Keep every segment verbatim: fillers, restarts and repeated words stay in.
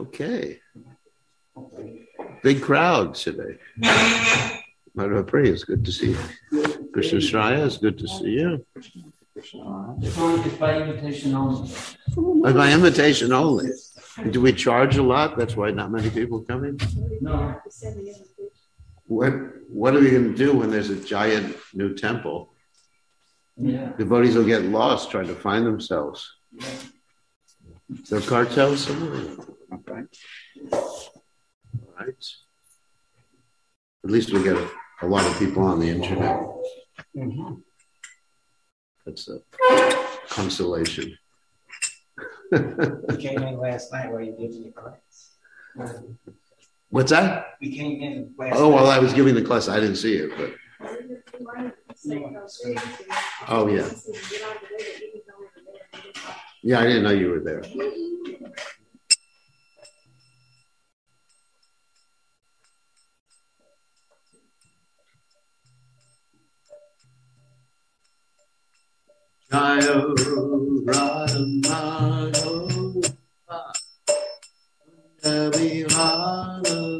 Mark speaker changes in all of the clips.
Speaker 1: Okay. Big crowd today. Madhava Priya, it's good to see you. Krishna Shraya, it's good to see you.
Speaker 2: It's by invitation only.
Speaker 1: Oh, by invitation only. Do we charge a lot? That's why not many people come in?
Speaker 2: No.
Speaker 1: What, what are we going to do when there's a giant new temple?
Speaker 2: Yeah.
Speaker 1: Devotees will get lost trying to find themselves. There are cartels somewhere? Okay. All right. At least we get a, a lot of people on the internet.
Speaker 2: Mm-hmm.
Speaker 1: That's a consolation.
Speaker 3: We came in last night while you did your class.
Speaker 1: What's that?
Speaker 3: We came in last
Speaker 1: Oh,
Speaker 3: night.
Speaker 1: well, I was giving the class. I didn't see it, but. Oh, yeah. Yeah, I didn't know you were there. Jayo Radhamano Vihara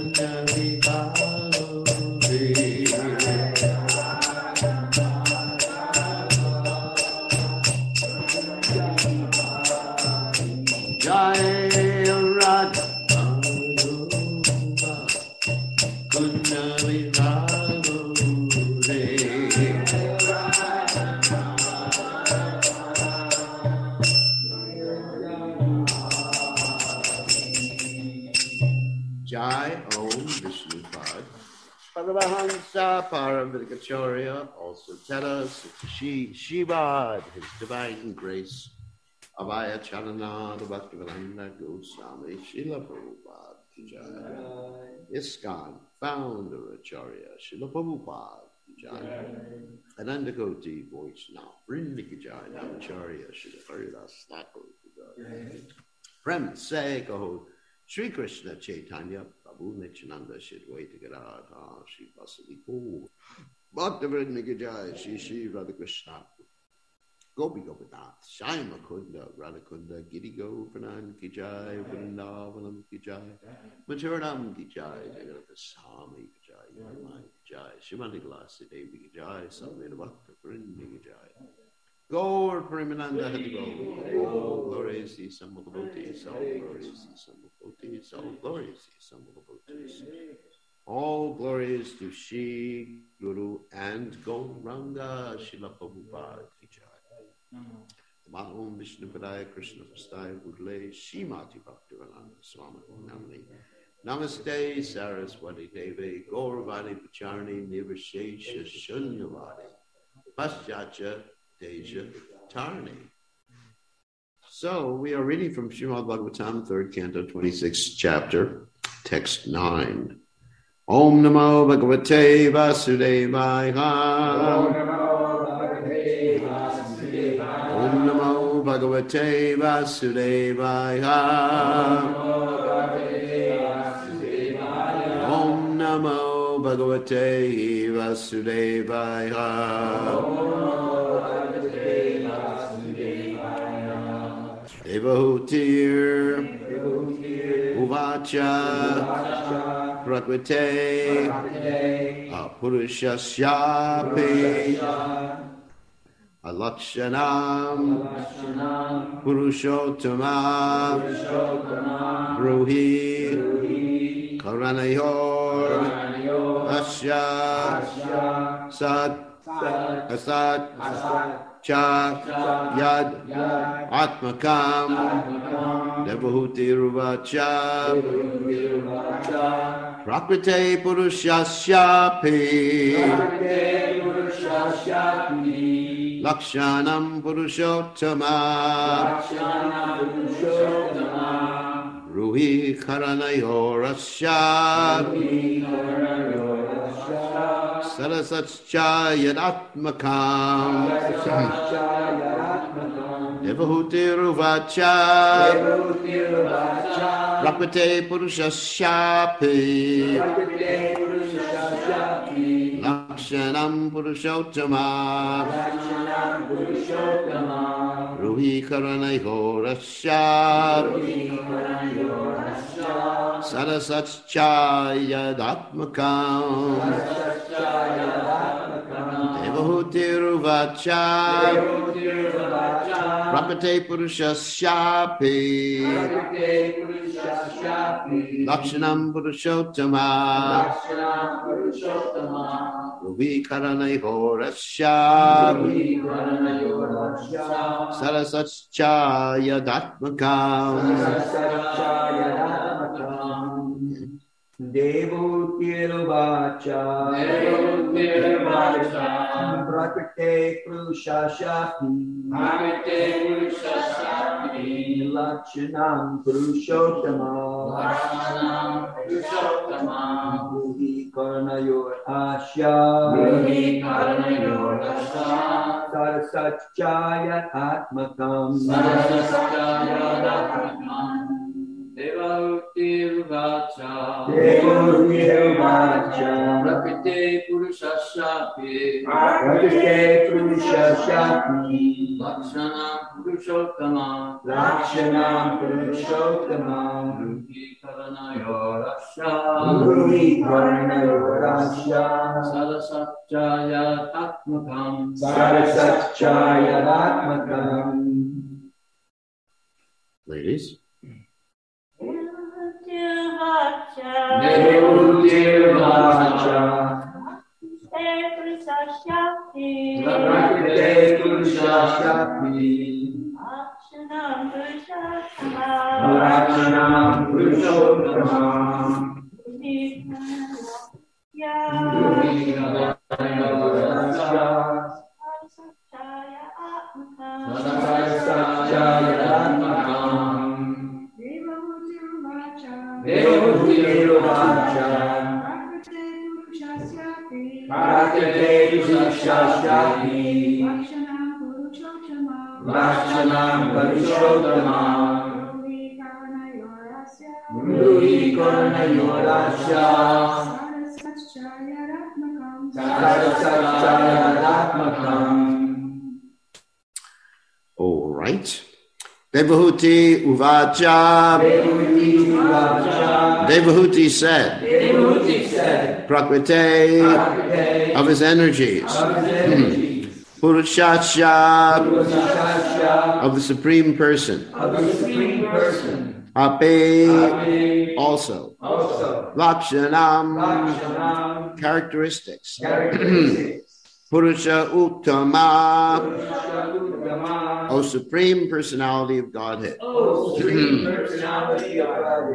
Speaker 1: Paramahansa Paramvidikacharya also tell us that Shi Shibad, his divine grace, Abhaya Chananada Bhaktivedanta Goswami Srila Prabhupada Kijai, ISKCON founder Acharya Srila Prabhupada Kijai, Anandakoti Vaishnava Vrinda Kijai, Namacharya Srila Haridas Thakur Kijai, Prem Se Kaho Sri Krishna Chaitanya Prabhu Nityananda Shidwaita Gadadha Sri Vasili Poo Bhaktivinoda Kijai Sri Sri Radhakrishna Gopi Gopinath Shyaima Kunda Radhakunda Giri Govardhan Kijai Vrindavanam Kijai Maturanam Kijai Jagannath Swami Kijai Yamai Kijai Shrimati Glasi Devi Kijai Samveda Bhakta Vrinda Kijai Gaur Premananda Hadigo, all glorious is some of the devotees, all glorious is some of the devotees, all glorious is some of the devotees. All glories to Shri Guru and Gauranga Srila Prabhupada Kijai. Mahom Vishnu Padaya Krishna Prasthaya Budle Shrimati Bhaktivedanta Swami Namni. Namaste Saraswati Devi Gauravani Pacharni Nirvishesha Shunyavadi Paschacha Deja Tarni. So we are reading from Srimad Bhagavatam, third canto, twenty-sixth chapter, text nine. Om Namo Bhagavate Vasudevaya. Om Namo Bhagavate Vasudevaya. Om Namo Bhagavate Vasudevaya. Devahutir Uvacha Prakrite Apurushasyapi Alakshanam Purushottamam Bruhi Karanayor Asya Sat Asat Cha Yad Atmakam Devahuti Ruvacha Prakrite Purushasyapi Lakshanam Purushottama Ruhi Karanayorasya Sarasachcha Yadatmakam Devahuti Ruvacha Prakrite Purushasyapi Lakshanam Purushottama Ruhi Karanayorasya Sarasachcha Yadatmakam Devahuti Ruvacha Prakrite Purushasyapi Lakshanam Purushottama Ruhi Karanayorasya Sarasachcha Yadatmakam
Speaker 4: Devahuti-ruvacha Prakrite Purushasyapi Lakshanam Purushottama Ruhi Karanayorasya Sarasachcha Yadatmakam
Speaker 2: Devahuti-ruvacha
Speaker 4: Devahuti-ruvacha
Speaker 2: Prakrite Purushasyapi
Speaker 4: Prakrite Purushasyapi
Speaker 2: Lakshanam Purushottamam
Speaker 4: Lakshanam Purushottamam
Speaker 2: Ruhi Karanayorasya
Speaker 4: Ruhi Karanayorasya
Speaker 2: Sarasatchaya Atmakam
Speaker 4: Sarasatchaya Atmakam.
Speaker 1: Ladies.
Speaker 2: Devutirvacha
Speaker 4: Prakrite Purusha Shakti Lakshanam Purushottamam
Speaker 2: Ruhi Karanayorasya Sarasatchaya Atmakam
Speaker 4: Devutirvacha Prakrite Purusha Shakti Lakshanam Purushottamam Ruhi Karanayorasya Sarasatchaya Atmakam.
Speaker 1: All right. Devahuti Uvacha.
Speaker 4: Devahuti Uvacha.
Speaker 1: Devahuti said.
Speaker 4: Devahuti said.
Speaker 1: Prakrite
Speaker 4: Prakrite
Speaker 1: of his energies.
Speaker 4: of his energies.
Speaker 1: Purushasya
Speaker 4: Purushasya
Speaker 1: of the Supreme Person.
Speaker 4: of the Supreme Person.
Speaker 1: Ape
Speaker 4: Ape
Speaker 1: also.
Speaker 4: also.
Speaker 1: Lakshanam
Speaker 4: Lakshanam
Speaker 1: characteristics.
Speaker 4: characteristics.
Speaker 1: Purusha Uttama,
Speaker 4: Purusha Uttama.
Speaker 1: O Supreme Personality of Godhead.
Speaker 4: O Supreme Personality of God.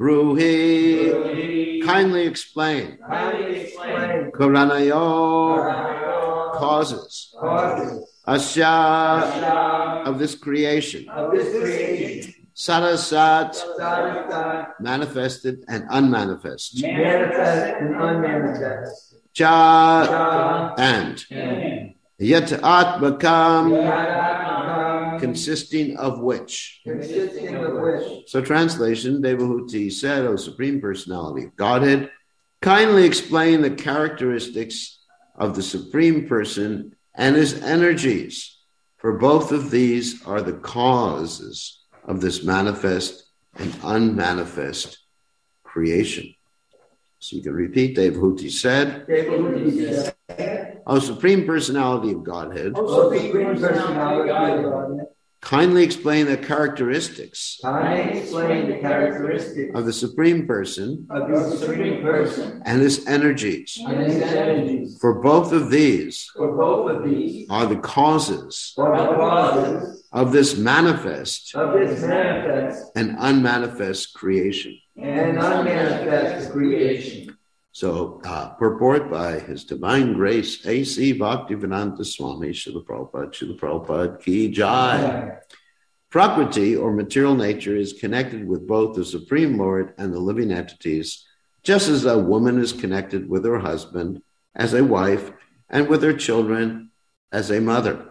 Speaker 1: Bruhi,
Speaker 4: Ruhi.
Speaker 1: kindly explain.
Speaker 4: Kindly explain.
Speaker 1: Karanayo,
Speaker 4: Karanayo.
Speaker 1: causes.
Speaker 4: Causes.
Speaker 1: Asya,
Speaker 4: Asya.
Speaker 1: of this creation.
Speaker 4: Of this creation.
Speaker 1: Sarasat,
Speaker 4: Sarasat.
Speaker 1: manifested and unmanifest.
Speaker 4: Manifest and unmanifest.
Speaker 1: Cha,
Speaker 4: Cha.
Speaker 1: and.
Speaker 4: And.
Speaker 1: Yet Atmakam,
Speaker 4: Yadakam.
Speaker 1: consisting of which.
Speaker 4: Consisting of which.
Speaker 1: So translation, Devahuti said, O Supreme Personality of Godhead, kindly explain the characteristics of the Supreme Person and his energies, for both of these are the causes of this manifest and unmanifest creation. So you can repeat, Devahuti said,
Speaker 4: Devahuti said.
Speaker 1: O Supreme Personality of Godhead,
Speaker 4: O Supreme Personality of God.
Speaker 1: kindly explain the characteristics
Speaker 4: Kindly explain the characteristics
Speaker 1: of the Supreme Person
Speaker 4: of the Supreme Person
Speaker 1: and his energies.
Speaker 4: and his energies.
Speaker 1: For both of these
Speaker 4: For both of these
Speaker 1: are the causes
Speaker 4: are the causes
Speaker 1: of this manifest
Speaker 4: of this manifest
Speaker 1: and unmanifest creation.
Speaker 4: and unmanifest creation.
Speaker 1: So, uh, purport by His Divine Grace, A C Bhaktivedanta Swami Srila Prabhupada, Srila Prabhupada Ki Jai. Prakriti, or material nature, is connected with both the Supreme Lord and the living entities, just as a woman is connected with her husband as a wife and with her children as a mother.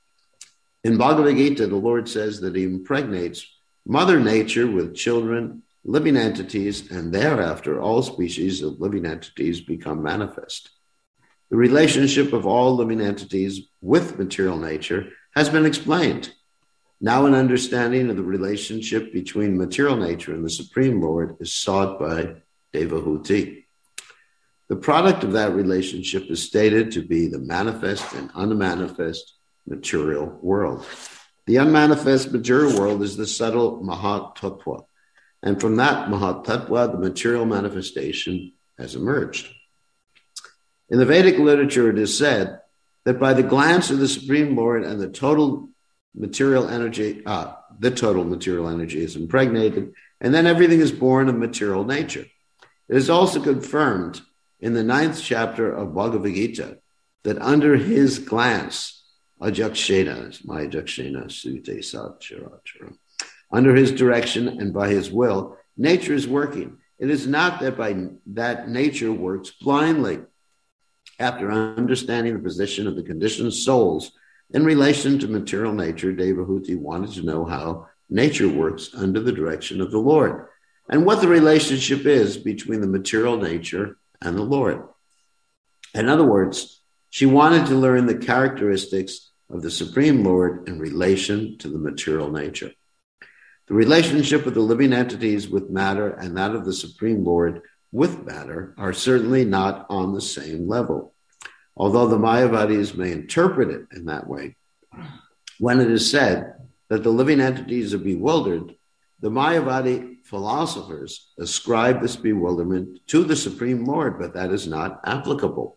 Speaker 1: In Bhagavad Gita, the Lord says that he impregnates Mother Nature with children, living entities, and thereafter all species of living entities become manifest. The relationship of all living entities with material nature has been explained. Now an understanding of the relationship between material nature and the Supreme Lord is sought by Devahuti. The product of that relationship is stated to be the manifest and unmanifest material world. The unmanifest material world is the subtle Mahat Tattva. And from that Mahat Tattva, the material manifestation has emerged. In the Vedic literature, it is said that by the glance of the Supreme Lord and the total material energy, uh, the total material energy is impregnated, and then everything is born of material nature. It is also confirmed in the ninth chapter of Bhagavad Gita that under his glance, Ajakshena, my Ajakshena, Sute Sat Chirachara, under his direction and by his will, nature is working. It is not that by that nature works blindly. After understanding the position of the conditioned souls in relation to material nature, Devahuti wanted to know how nature works under the direction of the Lord and what the relationship is between the material nature and the Lord. In other words, she wanted to learn the characteristics of the Supreme Lord in relation to the material nature. The relationship of the living entities with matter and that of the Supreme Lord with matter are certainly not on the same level, although the Mayavadis may interpret it in that way. When it is said that the living entities are bewildered, the Mayavadi philosophers ascribe this bewilderment to the Supreme Lord, but that is not applicable.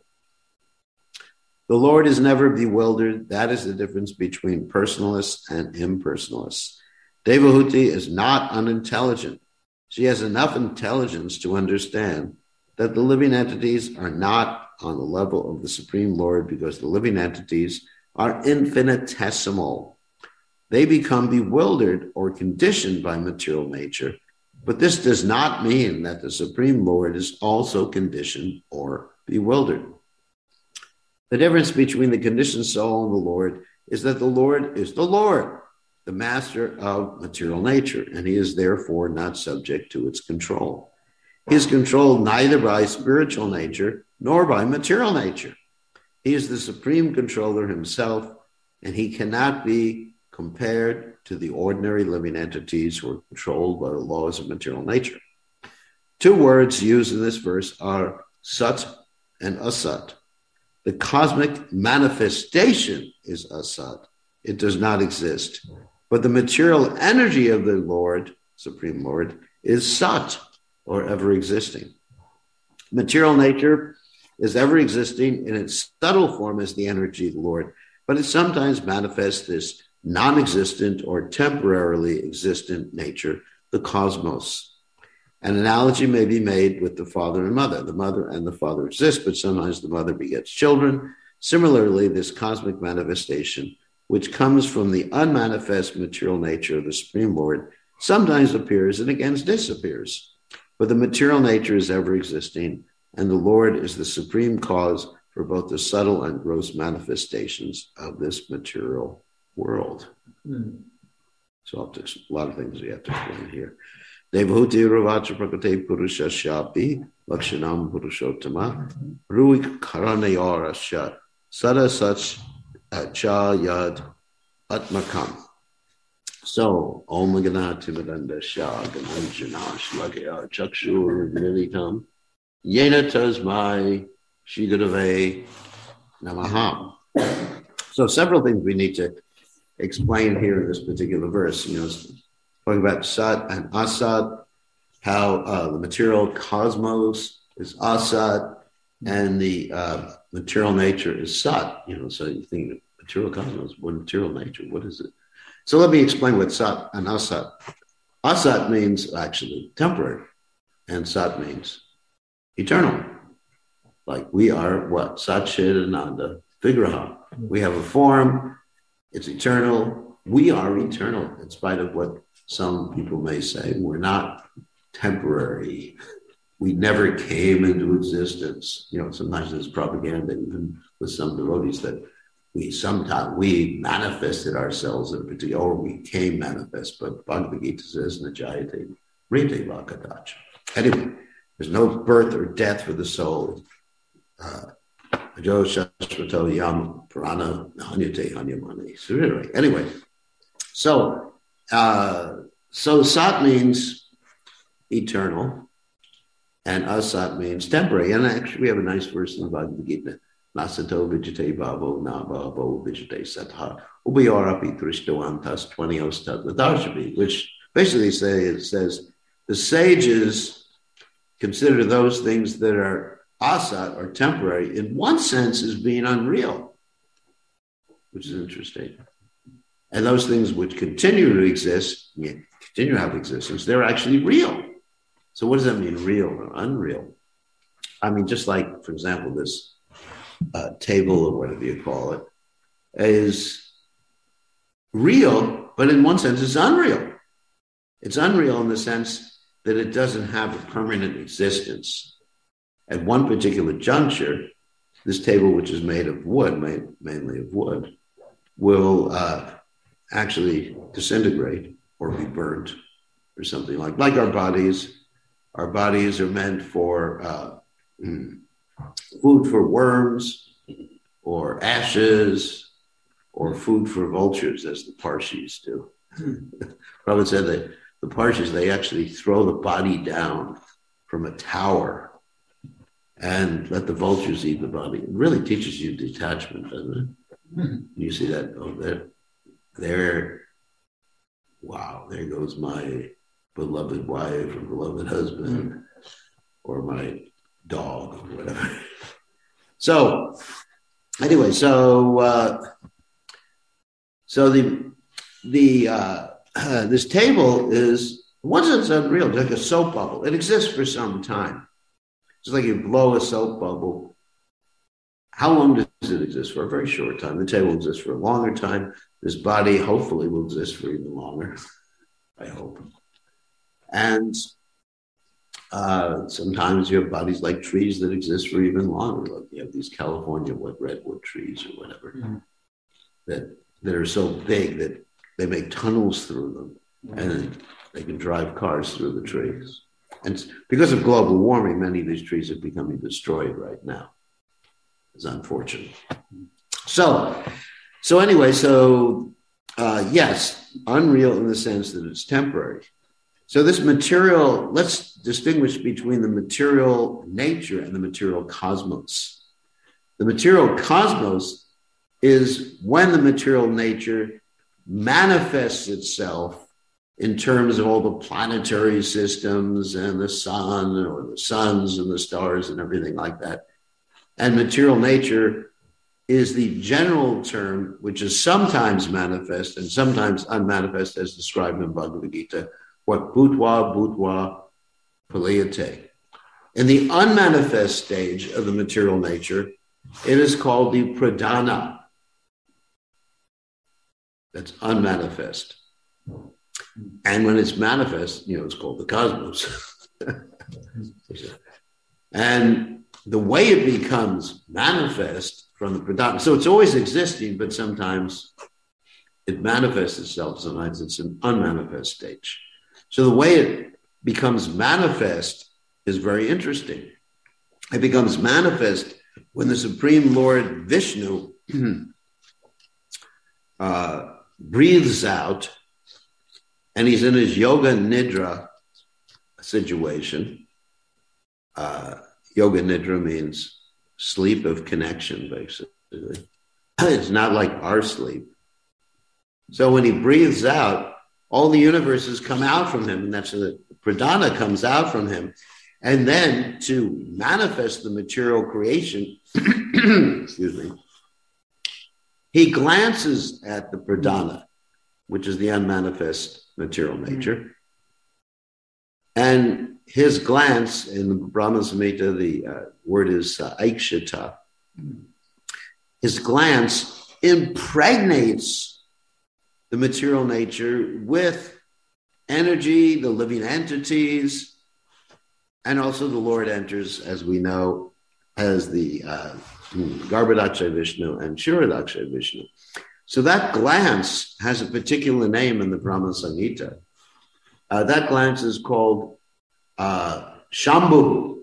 Speaker 1: The Lord is never bewildered. That is the difference between personalists and impersonalists. Devahuti is not unintelligent. She has enough intelligence to understand that the living entities are not on the level of the Supreme Lord because the living entities are infinitesimal. They become bewildered or conditioned by material nature, but this does not mean that the Supreme Lord is also conditioned or bewildered. The difference between the conditioned soul and the Lord is that the Lord is the Lord, the master of material nature, and he is therefore not subject to its control. He is controlled neither by spiritual nature nor by material nature. He is the supreme controller himself, and he cannot be compared to the ordinary living entities who are controlled by the laws of material nature. Two words used in this verse are Sat and Asat. The cosmic manifestation is Asat. It does not exist. But the material energy of the Lord, Supreme Lord, is Sat, or ever existing. Material nature is ever existing in its subtle form as the energy of the Lord, but it sometimes manifests this non-existent or temporarily existent nature, the cosmos. An analogy may be made with the father and mother. The mother and the father exist, but sometimes the mother begets children. Similarly, this cosmic manifestation, which comes from the unmanifest material nature of the Supreme Lord, sometimes appears and again disappears. But the material nature is ever existing, and the Lord is the supreme cause for both the subtle and gross manifestations of this material world. Mm. So a lot of things we have to explain here. Devahuti Ravacha Prakate Purusha Shapi Lakshanam Purushottama Ruik Karanayara Shat Sada Sach Cha Yad Atmakam. So Om Ganati Madanda Shah Gananjanash Lagaya Chakshur Militam Yena Tasmai Shigurave Namaha. So several things we need to explain here in this particular verse. You know, talking about Sat and Asat, how uh, the material cosmos is Asat, and the uh, material nature is Sat. You know, so you think material cosmos, what material nature? What is it? So let me explain what Sat and Asat. Asat means actually temporary, and Sat means eternal. Like we are what? Sat Chit Ananda Vigraha. We have a form, it's eternal. We are eternal, in spite of what some people may say. We're not temporary. We never came into existence. You know, sometimes there's propaganda, even with some devotees, that we sometimes we manifested ourselves in a particular, or we came manifest. But Bhagavad Gita says, Najayate Rite Vakadacha. Anyway, there's no birth or death for the soul. Uh, Yam Purana Hanyate Hanyamani. Anyway, so uh, so Sat means eternal, and Asat means temporary. And actually, we have a nice verse in the Bhagavad Gita: Nasato Vijate Bhavo Na Bhavo Vijate Satha Ubayarapi Trishtavantas Twanios Tatmadarshabi, which basically say it says the sages consider those things that are Asat, or temporary, in one sense as being unreal, which is interesting. And those things which continue to exist, continue to have existence, they're actually real. So what does that mean, real or unreal? I mean, just like, for example, this uh, table or whatever you call it is real, but in one sense it's unreal. It's unreal in the sense that it doesn't have a permanent existence. At one particular juncture, this table, which is made of wood, made mainly of wood, will uh, actually disintegrate or be burnt or something like like our bodies. Our bodies are meant for uh, food for worms or ashes or food for vultures, as the Parsis do. Prabhupada said that the Parsis, they actually throw the body down from a tower and let the vultures eat the body. It really teaches you detachment, doesn't it? Mm-hmm. You see that? Oh, there, there, wow, there goes my beloved wife or beloved husband, mm-hmm. or my dog or whatever. So, anyway, so uh, so the the uh, uh, this table is, in one sense, unreal, like a soap bubble. It exists for some time. It's like you blow a soap bubble. How long does it exist for? A very short time. The table exists for a longer time. This body hopefully will exist for even longer. I hope. And uh, sometimes you have bodies like trees that exist for even longer. Like you have these California what redwood trees or whatever, mm-hmm. that that are so big that they make tunnels through them, mm-hmm. and they can drive cars through the trees. And because of global warming, many of these trees are becoming destroyed right now. It's unfortunate. So, so anyway, so uh, yes, unreal in the sense that it's temporary. So this material, let's distinguish between the material nature and the material cosmos. The material cosmos is when the material nature manifests itself in terms of all the planetary systems and the sun or the suns and the stars and everything like that. And material nature is the general term which is sometimes manifest and sometimes unmanifest, as described in Bhagavad Gita, what bhutva bhutva paliyate. In the unmanifest stage of the material nature, it is called the pradhana. That's unmanifest. And when it's manifest, you know, it's called the cosmos. And the way it becomes manifest from the pradhana, so it's always existing, but sometimes it manifests itself, sometimes it's an unmanifest stage. So the way it becomes manifest is very interesting. It becomes manifest when the Supreme Lord Vishnu uh, breathes out, and he's in his yoga nidra situation. Uh, yoga nidra means sleep of connection, basically. It's not like our sleep. So when he breathes out, all the universes come out from him, and that's the pradhana comes out from him. And then to manifest the material creation, excuse me, he glances at the pradhana, which is the unmanifest material nature. And his glance, in the Brahma Samhita, the uh, word is uh, aikshata. His glance impregnates the material nature with energy, the living entities, and also the Lord enters, as we know, as the uh, Garbhodakshay Vishnu and Kshirodakshay Vishnu. So that glance has a particular name in the Brahma Samhita. Uh, that glance is called uh, Shambhu.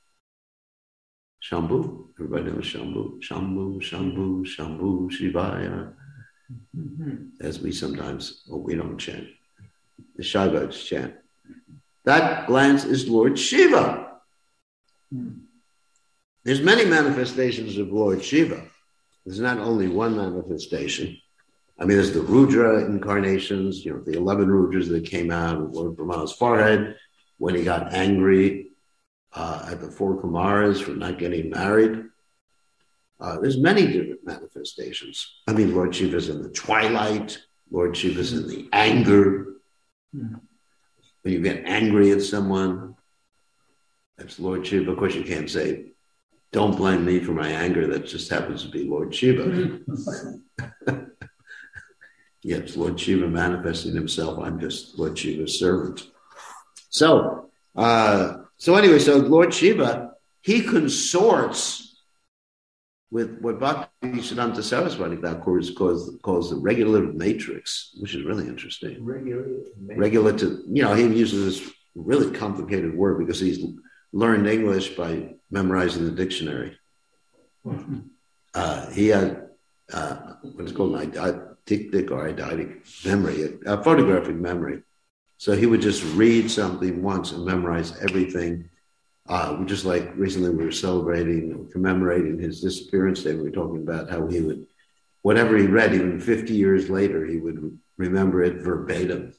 Speaker 1: Shambhu? Everybody knows Shambhu. Shambhu, Shambhu, Shambhu, Shivaya. Mm-hmm. As we sometimes, well, we don't chant. The Shaivas chant. That glance is Lord Shiva. Mm. There's many manifestations of Lord Shiva. There's not only one manifestation. I mean, there's the Rudra incarnations, you know, the eleven Rudras that came out of Lord Brahma's forehead when he got angry uh, at the four Kumaras for not getting married. Uh, there's many different manifestations. I mean, Lord Shiva's in the twilight. Lord Shiva's in the anger. Mm. When you get angry at someone, that's Lord Shiva. Of course, you can't say, don't blame me for my anger. That just happens to be Lord Shiva. Yes, Lord Shiva manifesting himself. I'm just Lord Shiva's servant. So, uh, so anyway, so Lord Shiva, he consorts with what Bhaktisiddhanta Saraswati calls, calls, calls the regulative matrix, which is really interesting. Regulative matrix. Regulative, you know, he uses this really complicated word because he's learned English by memorizing the dictionary. Mm-hmm. Uh, he had uh, what's called an eidetic or eidetic memory, a photographic memory. So he would just read something once and memorize everything. Uh, just like recently we were celebrating, commemorating his disappearance day. We were talking about how he would, whatever he read, even fifty years later, he would remember it verbatim.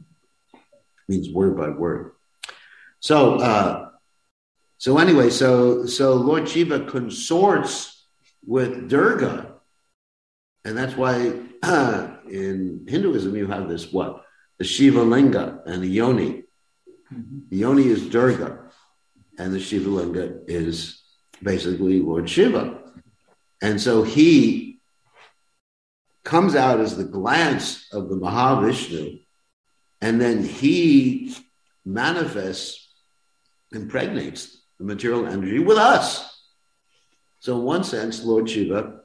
Speaker 1: Means word by word. So, uh, so anyway, so so Lord Shiva consorts with Durga, and that's why uh, in Hinduism you have this what the Shiva Linga and the Yoni. Mm-hmm. The Yoni is Durga, and the Shiva Linga is basically Lord Shiva, and so he comes out as the glance of the Mahavishnu. And then he manifests, impregnates the material energy with us. So in one sense, Lord Shiva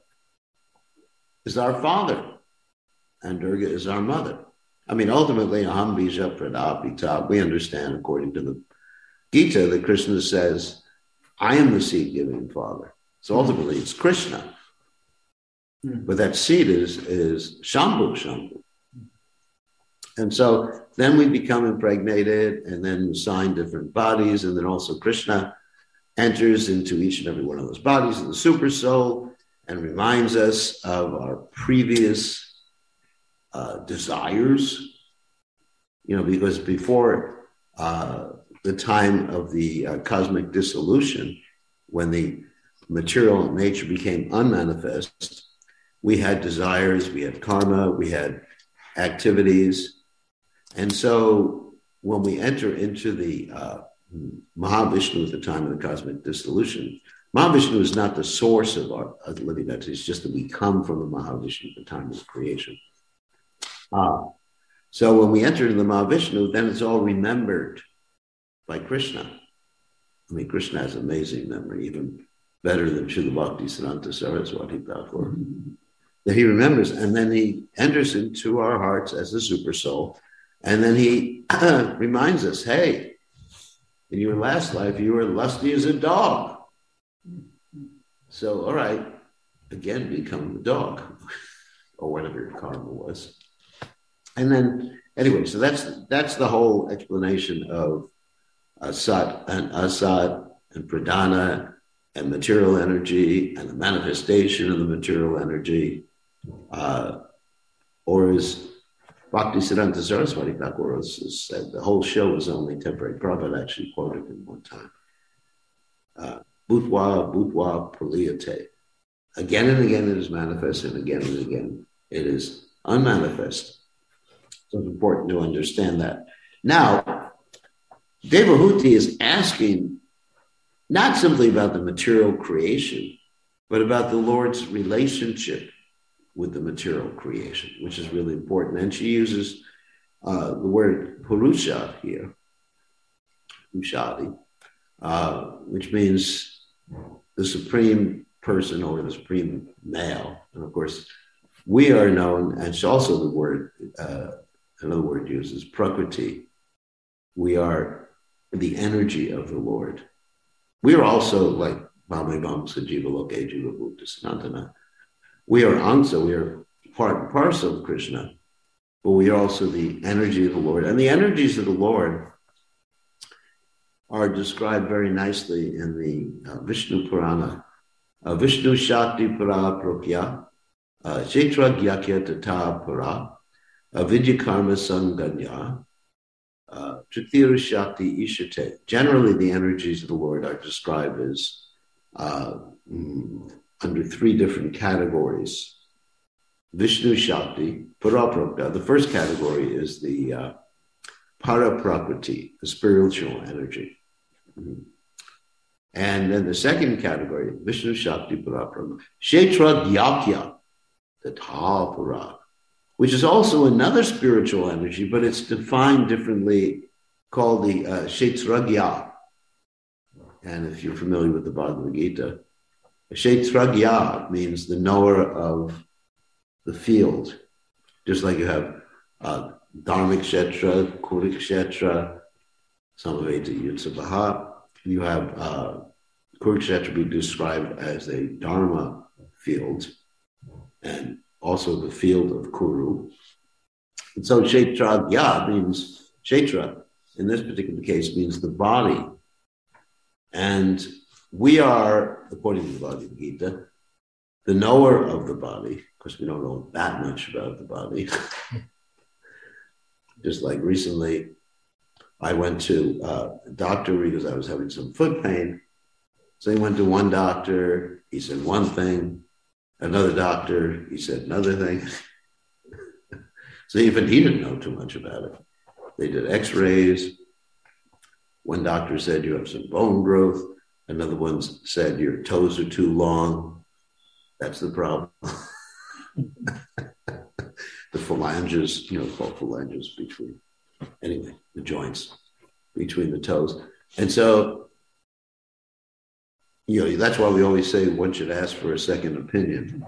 Speaker 1: is our father and Durga is our mother. I mean, ultimately, aham bija pradapita, we understand according to the Gita that Krishna says, I am the seed-giving father. So ultimately, it's Krishna. Mm. But that seed is, is Shambhu Shambhu. And so then we become impregnated and then assign different bodies. And then also Krishna enters into each and every one of those bodies in the super soul and reminds us of our previous uh, desires. You know, because before uh, the time of the uh, cosmic dissolution, when the material nature became unmanifest, we had desires, we had karma, we had activities. And so when we enter into the uh, Mahavishnu at the time of the cosmic dissolution, Mahavishnu is not the source of our of living entity, it's just that we come from the Mahavishnu at the time of creation. Uh, so when we enter into the Mahavishnu, then it's all remembered by Krishna. I mean, Krishna has amazing memory, even better than Srila Bhaktisiddhanta Saraswati Thakur. That he remembers, and then he enters into our hearts as the super soul. And then he reminds us, hey, in your last life, you were lusty as a dog. So, all right, again, become the dog, or whatever your karma was. And then, anyway, so that's that's the whole explanation of uh, Sat and Asat and Pradhana and material energy and the manifestation of the material energy. Uh, or as Bhaktisiddhanta Saraswati Thakur said, the whole show is only temporary. Prabhupada actually quoted him one time. Uh, Bhutva, Bhutva, Praliyate. Again and again it is manifest, and again and again it is unmanifest. So it's important to understand that. Now, Devahuti is asking not simply about the material creation, but about the Lord's relationship with the material creation, which is really important. And she uses uh, the word Purusha here, Purushadi, uh, which means the supreme person or the supreme male. And of course, we are known, and it's also the word, uh, another word used is Prakriti. We are the energy of the Lord. We are also like Bhame Vamsa Jiva Loke Jiva Bhutta Sanatana. We are Angsa, we are part and parcel of Krishna, but we are also the energy of the Lord. And the energies of the Lord are described very nicely in the uh, Vishnu Purana. Uh, Vishnu Shakti Para Prokya, uh, Kshetra Gyakya Tata Para, Avidya Karma Sanganya, uh, Trithira Shakti Ishate. Generally, the energies of the Lord are described as uh, mm, under three different categories. Vishnu Shakti, Paraprokta. The first category is the uh, Paraprakriti, the spiritual energy. Mm-hmm. And then the second category, Vishnu Shakti Paraprokta, Kshetra Gyakya, the Tapara, which is also another spiritual energy, but it's defined differently, called the uh, Kshetragya. And if you're familiar with the Bhagavad Gita, Kshetragya means the knower of the field. Just like you have uh, Dharmic Kshetra, Kurik Kshetra, Samaveta Yutsabaha, you have uh, Kurik Kshetra being described as a Dharma field. and also the field of Kuru. And so Kshetragya means, Kshetra in this particular case means the body. And we are, according to the Bhagavad Gita, the knower of the body, because we don't know that much about the body. Just like recently, I went to uh, a doctor because I was having some foot pain. So he went to one doctor, he said one thing, another doctor, he said another thing. So even he didn't know too much about it. They did x-rays. One doctor said you have some bone growth. Another one said your toes are too long. That's the problem. The phalanges, you know, called phalanges between, anyway, the joints between the toes. And so, you know, that's why we always say one should ask for a second opinion.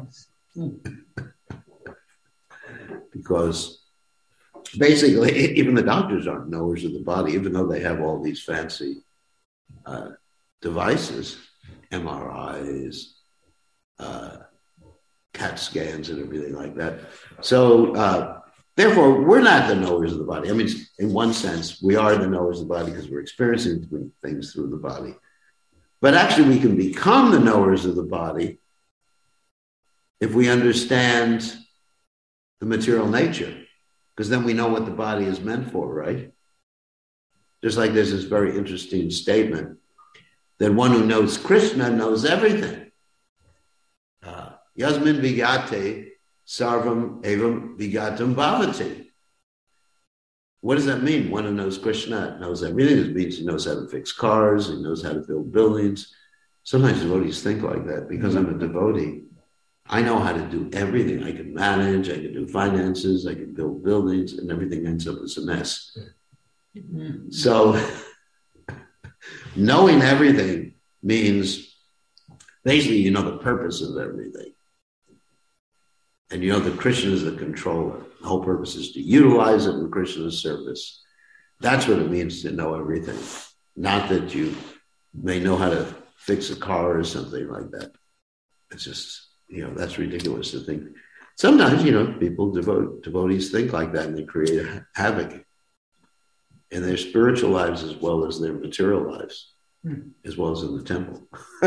Speaker 1: Because basically, even the doctors aren't knowers of the body, even though they have all these fancy uh, devices, M R Is, uh, CAT scans and everything like that. So uh, therefore, we're not the knowers of the body. I mean, in one sense, we are the knowers of the body because we're experiencing things through the body. But actually, we can become the knowers of the body if we understand the material nature, because then we know what the body is meant for, right? Just like there's this very interesting statement that one who knows Krishna knows everything. Uh, Yasmin vigate sarvam evam vigatam bhavati. What does that mean? One who knows Krishna knows everything. It means he knows how to fix cars, he knows how to build buildings. Sometimes devotees think like that. Because I'm a devotee, I know how to do everything. I can manage, I can do finances, I can build buildings, and everything ends up as a mess. Mm-hmm. So knowing everything means basically you know the purpose of everything. And you know that Krishna is the controller. The whole purpose is to utilize it in Krishna's service. That's what it means to know everything. Not that you may know how to fix a car or something like that. It's just, you know, that's ridiculous to think. Sometimes, you know, people, devote, devotees think like that and they create havoc in their spiritual lives as well as their material lives, hmm. as well as in the temple.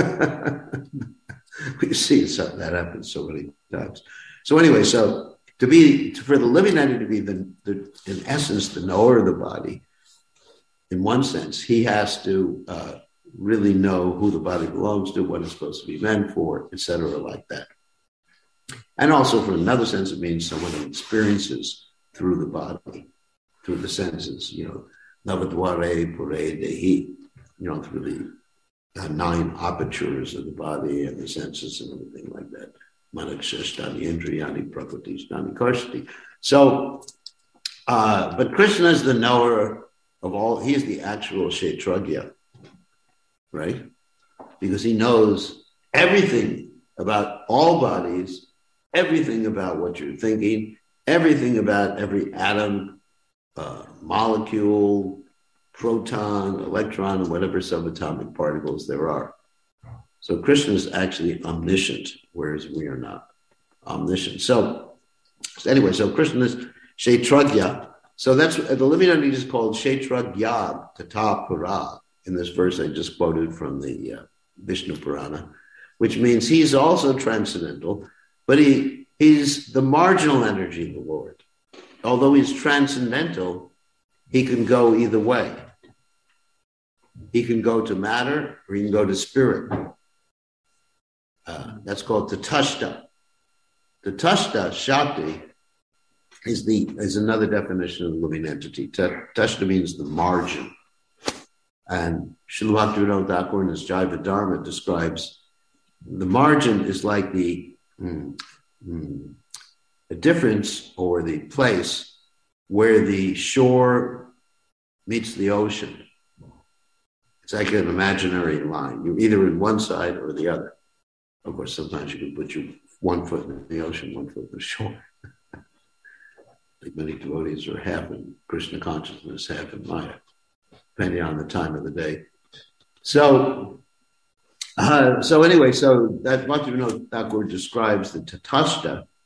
Speaker 1: We see something that happens so many times. So anyway, so to be, for the living entity to be, the, the, in essence, the knower of the body, in one sense, he has to uh, really know who the body belongs to, what it's supposed to be meant for, et cetera, like that. And also, from another sense, it means someone who experiences through the body, through the senses, you know, navadvare pure dehi, you know, through the uh, nine apertures of the body and the senses and everything like that. Manakshashtani indriyani prakritishtani karshati. So, uh, but Krishna is the knower of all. He is the actual Kshetragya, right? Because he knows everything about all bodies, everything about what you're thinking, everything about every atom, uh, molecule, proton, electron, and whatever subatomic particles there are. So Krishna is actually omniscient, whereas we are not omniscient. So, so anyway, so Krishna is Kshetragya. So that's the living entity is called Kshetragya Tata Pura in this verse I just quoted from the uh, Vishnu Purana, which means he's also transcendental, but he he's the marginal energy of the Lord. Although he's transcendental, he can go either way. He can go to matter or he can go to spirit. Uh, that's called Tatashta. Tatashta, Shakti, is the is another definition of the living entity. Tatashta means the margin. And Srila Bhaktivinoda Thakur in his Jaiva Dharma describes the margin is like the, mm, mm, the difference or the place where the shore meets the ocean. It's like an imaginary line. You're either in one side or the other. Of course, sometimes you can put your one foot in the ocean, one foot in the shore. Like many devotees are half in Krishna consciousness, half in Maya, depending on the time of the day. So, uh, so anyway, so that Bhaktivinoda Thakur describes the Tatashta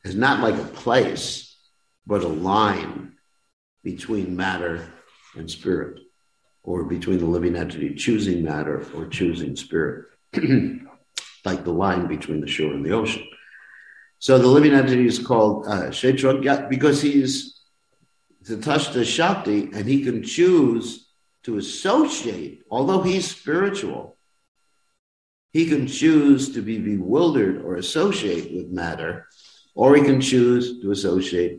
Speaker 1: is not like a place, but a line between matter and spirit, or between the living entity choosing matter or choosing spirit, like the line between the shore and the ocean. So the living entity is called uh, Kshetra because he's Tatashta Shakti, and he can choose to associate, although he's spiritual, he can choose to be bewildered or associate with matter, or he can choose to associate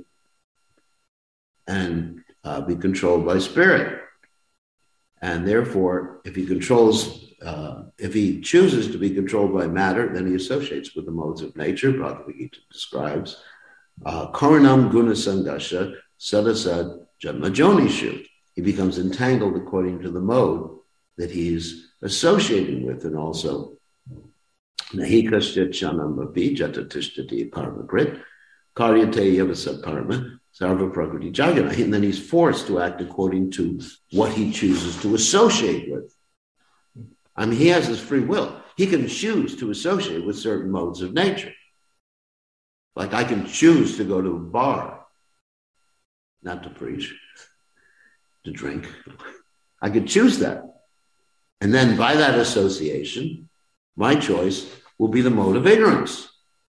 Speaker 1: and uh, be controlled by spirit. And therefore, if he controls, uh, if he chooses to be controlled by matter, then he associates with the modes of nature. Bhagavad Gita describes uh, Karanam Guna Sangasha Sadasad Janmajonishu. He becomes entangled according to the mode that he's associating with, and also Nahikashya Chanam Api Jatatishtati Karmakrit Karyate Yavasa Karma Sarva Prakriti Jagana. And then he's forced to act according to what he chooses to associate with. I mean, he has his free will. He can choose to associate with certain modes of nature. Like I can choose to go to a bar, not to preach, to drink. I could choose that. And then by that association, my choice will be the mode of ignorance.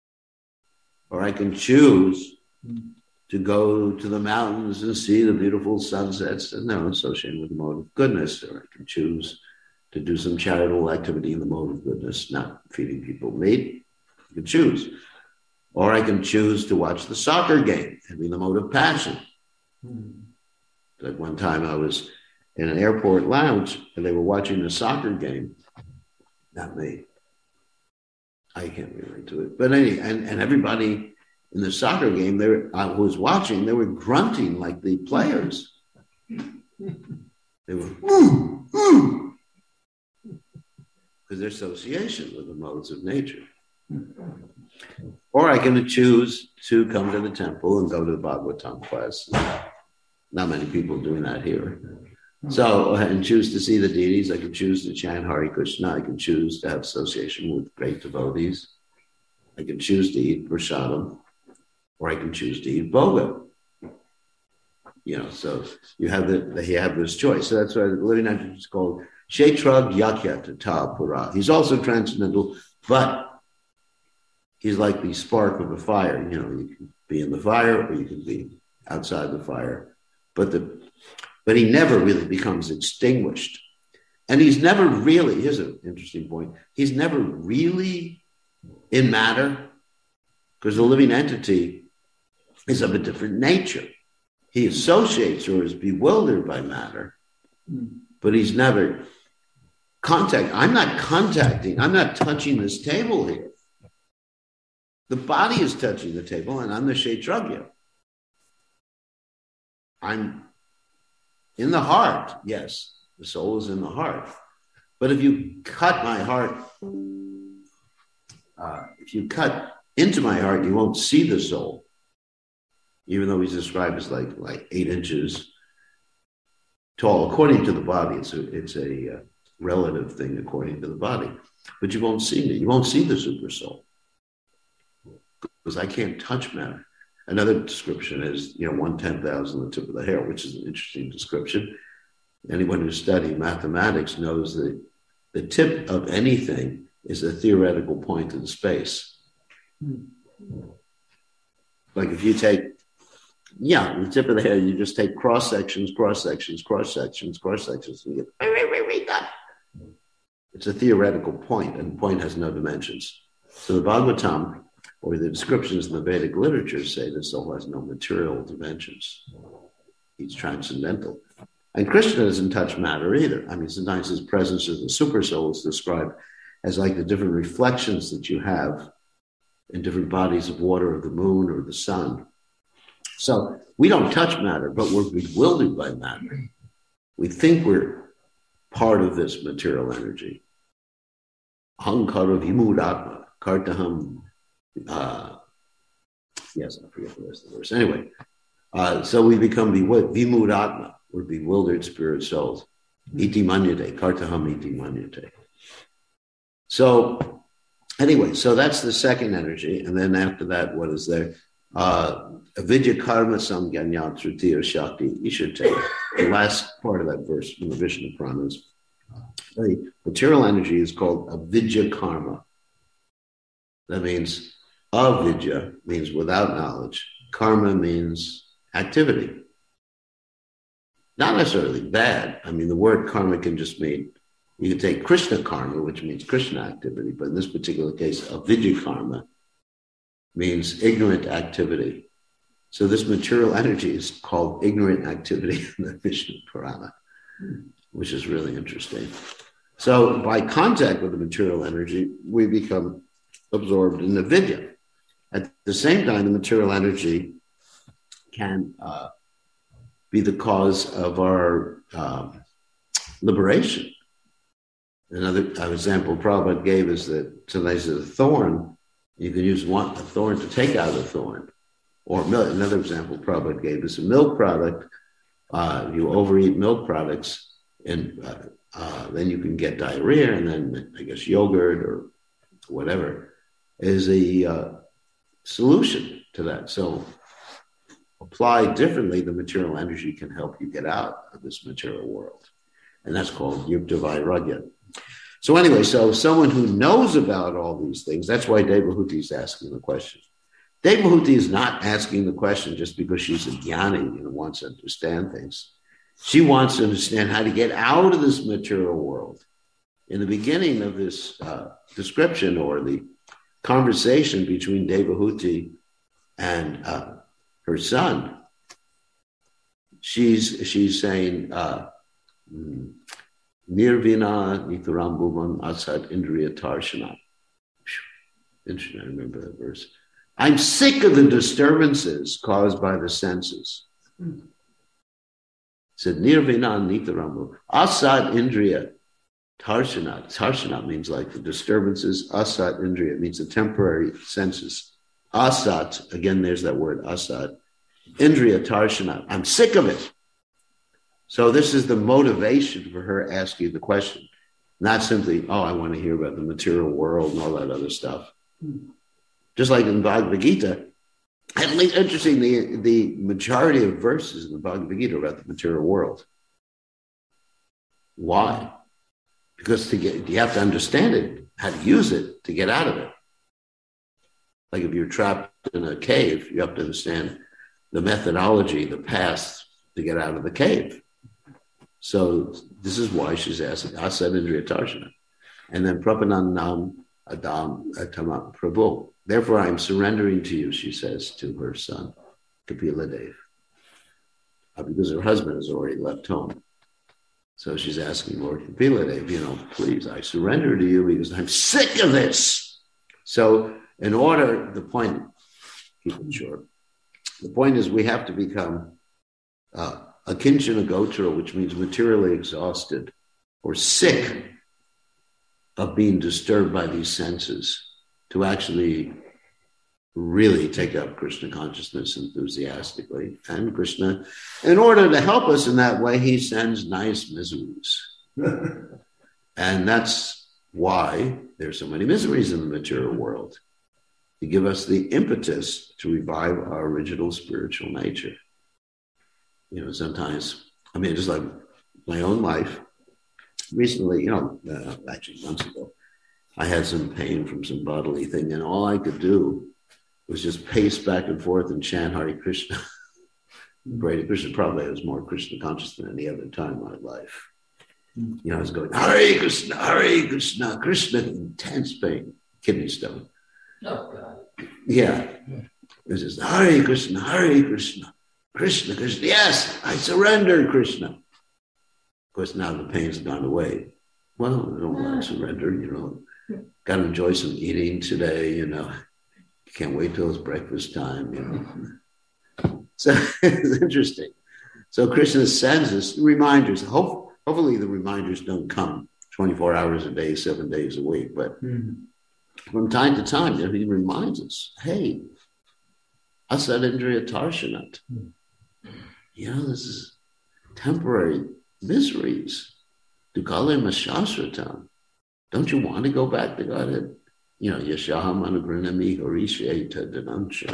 Speaker 1: Or I can choose to go to the mountains and see the beautiful sunsets, and they're associated with the mode of goodness. Or I can choose to do some charitable activity in the mode of goodness, not feeding people meat. I can choose. Or I can choose to watch the soccer game and be in the mode of passion. Mm. Like one time I was in an airport lounge and they were watching a soccer game. Not me. I can't relate to it. But anyway, and, and everybody in the soccer game they were, I was watching, they were grunting like the players. They were, ooh, ooh. Because their association with the modes of nature. Or I can choose to come to the temple and go to the Bhagavatam class. Not many people doing that here. So, and choose to see the deities. I can choose to chant Hare Krishna. I can choose to have association with great devotees. I can choose to eat prasadam, or I can choose to eat bhoga. You know, so you have the you have this choice. So that's why the living entity is called Kshetra Yakya Tata Pura. He's also transcendental, but he's like the spark of a fire. You know, you can be in the fire or you can be outside the fire. But the but he never really becomes extinguished. And he's never really, here's an interesting point, he's never really in matter, because the living entity is of a different nature. He associates or is bewildered by matter, but he's never contact. I'm not contacting, I'm not touching this table here. The body is touching the table, and I'm the Kshetragya. I'm in the heart, yes, the soul is in the heart. But if you cut my heart, uh, if you cut into my heart, you won't see the soul, even though he's described as like like eight inches tall. According to the body, it's a it's a uh, relative thing according to the body. But you won't see me. You won't see the super soul, because I can't touch matter. Another description is, you know, one ten thousand the tip of the hair, which is an interesting description. Anyone who's studied mathematics knows that the tip of anything is a theoretical point in space. Like if you take, yeah, the tip of the hair, you just take cross sections, cross sections, cross sections, cross sections, and you get, it's a theoretical point, and the point has no dimensions. So the Bhagavatam, or the descriptions in the Vedic literature, say the soul has no material dimensions. He's transcendental. And Krishna doesn't touch matter either. I mean, sometimes his presence as the super soul is described as like the different reflections that you have in different bodies of water, or the moon, or the sun. So we don't touch matter, but we're bewildered by matter. We think we're part of this material energy. Ahankara vimudatma, kartaham. Uh, yes, I forget the rest of the verse. Anyway, uh, so we become vimudatma, we're bewildered spirit souls. Iti manyate, kartaham iti manyate. So anyway, so that's the second energy. And then after that, what is there? uh, Avidya Karma Samganya Tritiya Shakti. You should take the last part of that verse from the Vishnu Puranas. The material energy is called avidya karma. That means avidya means without knowledge. Karma means activity. Not necessarily bad. I mean, the word karma can just mean, you can take Krishna karma, which means Krishna activity, but in this particular case, avidya karma means ignorant activity. So this material energy is called ignorant activity in the Vishnu Purana, which is really interesting. So by contact with the material energy, we become absorbed in the vidya. At the same time, the material energy can uh, be the cause of our um, liberation. Another example Prabhupada gave is that sometimes a thorn, you can use one, a thorn to take out a thorn. Or milk. Another example Prabhupada gave is a milk product. Uh, you overeat milk products, and uh, uh, then you can get diarrhea, and then I guess yogurt or whatever is a uh, solution to that. So applied differently, the material energy can help you get out of this material world. And that's called Yukta Vairagya. So anyway, so someone who knows about all these things, that's why Devahuti is asking the question. Devahuti is not asking the question just because she's a jnani and wants to understand things. She wants to understand how to get out of this material world. In the beginning of this uh, description or the conversation between Devahuti and uh, her son, she's she's saying, uh, Nirvina Nitharam Bhuvan Asad Indriya Tarshana. Interesting, I remember that verse. I'm sick of the disturbances caused by the senses. Hmm. Said Nirvina Nitharam Bhuvan Asad Indriya Tarshana. Tarshana means like the disturbances. Asad Indriya means the temporary senses. Asad, again, there's that word asad. Indriya Tarshana. I'm sick of it. So this is the motivation for her asking the question. Not simply, oh, I want to hear about the material world and all that other stuff. Hmm. Just like in Bhagavad Gita, at least interesting, the, the majority of verses in the Bhagavad Gita are about the material world. Why? Because to get, you have to understand it, how to use it to get out of it. Like if you're trapped in a cave, you have to understand the methodology, the path to get out of the cave. So this is why she's asking, Asad Indriya Tarshana. And then Prapanannam Adam Atama Prabhu. Therefore, I'm surrendering to you, she says to her son, Kapila Dev. Uh, because her husband has already left home. So she's asking Lord Kapila Dev, you know, please, I surrender to you because I'm sick of this. So in order, the point, keep it short, the point is we have to become uh, a kinchana gotra, which means materially exhausted or sick of being disturbed by these senses, to actually really take up Krishna consciousness enthusiastically. And Krishna, in order to help us in that way, he sends nice miseries. And that's why there's so many miseries in the material world, to give us the impetus to revive our original spiritual nature. You know, sometimes, I mean, just like my own life, recently, you know, uh, actually months ago, I had some pain from some bodily thing, and all I could do was just pace back and forth and chant Hare Krishna. Pray to Krishna. Probably I was more Krishna conscious than any other time in my life. You know, I was going, Hare Krishna, Hare Krishna, Krishna, intense pain, kidney stone.
Speaker 2: Oh, God.
Speaker 1: Yeah. It was just Hare Krishna, Hare Krishna, Krishna, Krishna. Yes, I surrender, Krishna. Of course, now the pain's gone away. Well, I don't want to surrender, you know. Got to enjoy some eating today, you know. Can't wait till it's breakfast time, you know. So it's interesting. So Krishna sends us reminders. Hope, hopefully the reminders don't come twenty-four hours a day, seven days a week. But mm-hmm. from time to time, you know, he reminds us, hey, Asad Indriya Tarshanat. Mm-hmm. You know, this is temporary miseries. Dukale Mashasratam. Don't you want to go back to Godhead? You know, Yashaham Anagranami Horisha Tadanansha